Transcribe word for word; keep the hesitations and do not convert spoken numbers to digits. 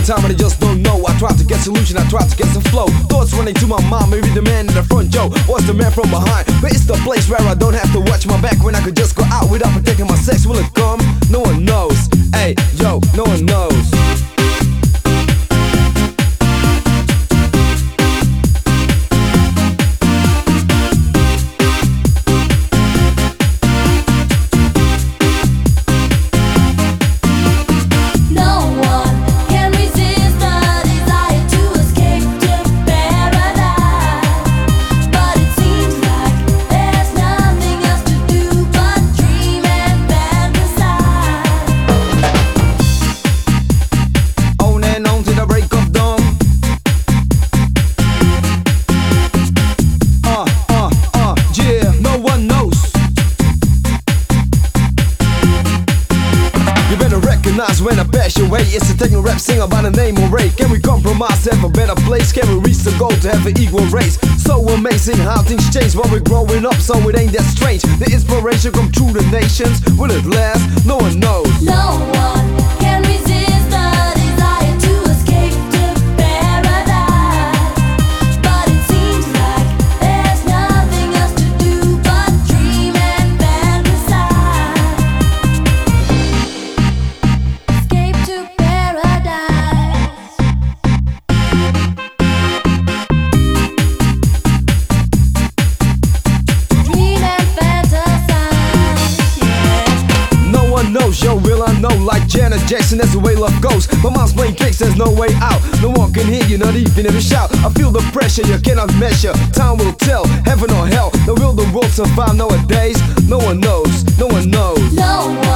in time and I just don't know. I try to get solution, I try to get some flow. Thoughts running to my mind, maybe the man in the front, Joe, what's the man from behind? But it's the place where I don't have to watch my back, when I could just go out without protecting my sex. Will it come? No one knows. Hey, yo, no one knows. When I pass your way, it's a techno rap singer by the name of Ray. Can we compromise, have a better place? Can we reach the goal to have an equal race? So amazing how things change while we're growing up, so it ain't that strange. The inspiration come through the nations. Will it last? No one knows. No one can resist the desire to escape to paradise, but it seems like there's nothing else to do but dream and fantasize. Escape to paradise. Dream and fantasize, yeah. No one knows, yo, will I know? Like Janet Jackson, that's the way love goes. My mind's playing tricks, there's no way out. No one can hear you, not even if you shout. I feel the pressure, you cannot measure. Time will tell, heaven or hell. Now will the world survive nowadays? No one knows, no one knows. No one